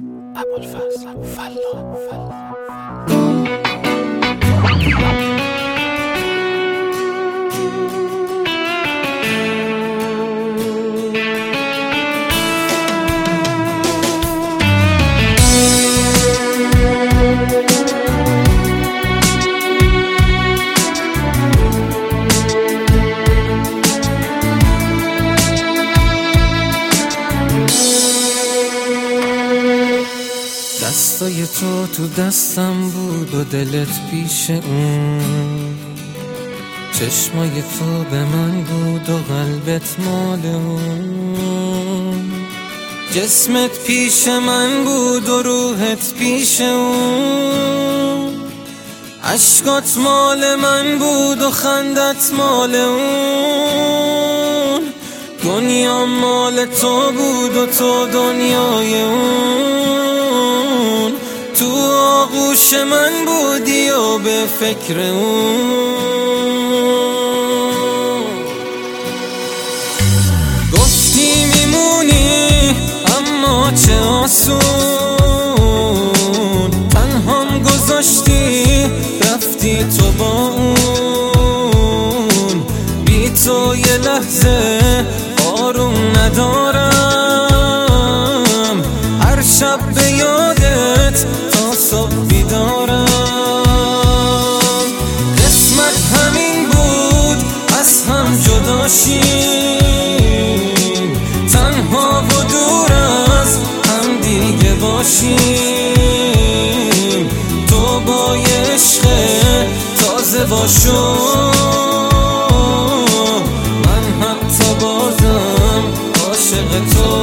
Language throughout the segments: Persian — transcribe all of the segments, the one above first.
ابوالفضل فلا دستای تو دستم بود و دلت پیش اون، چشمای تو به من بود و قلبت مال اون، جسمت پیش من بود و روحت پیش اون، عشقات مال من بود و خندت مال اون، دنیا مال تو بود و تو دنیای اون، تو آغوش من بودی و به فکر اون. گفتی میمونی اما چه آسون، تنهام گذاشتی رفتی تو با اون، بی تو یه لحظه آروم ندارم، هر شب به یادت تا صبح بیدارم. قسمت همین بود از هم جدا شیم، تنها و دور از هم دیگه باشیم، تو با یه عشق تازه باشو، من حتی بازم عاشق تو.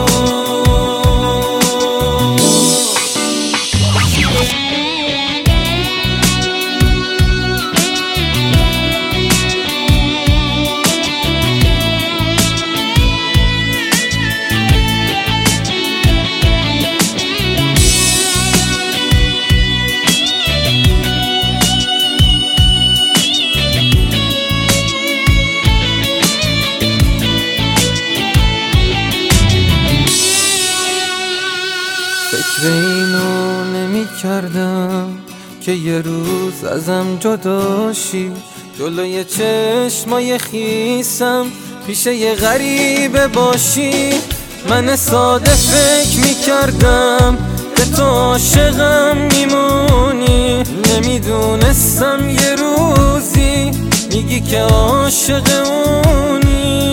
فکر اینو نمی کردم که یه روز ازم جدا شی، جلوی چشمای خیسم پیش یه غریبه باشی. من ساده فکر می کردم که تو عاشقم میمونی، نمیدونستم یه روزی میگی که عاشق اونی.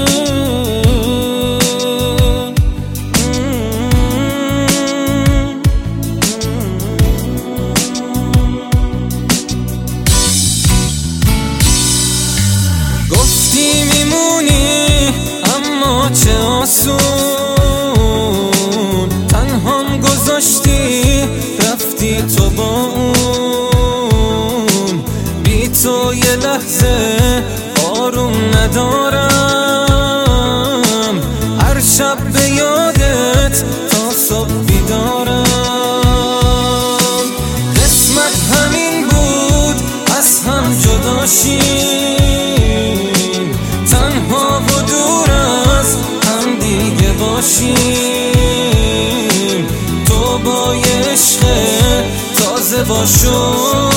میمونی اما چه آسون، تنهام گذاشتی رفتی تو با اون، بی تو یه لحظه آروم ندارم، هر شب به یادت تا صبح بیدارم. قسمت همین بود از هم جدا شیم، تنها و دور از هم دیگه باشیم، تو با یه عشق تازه باشو،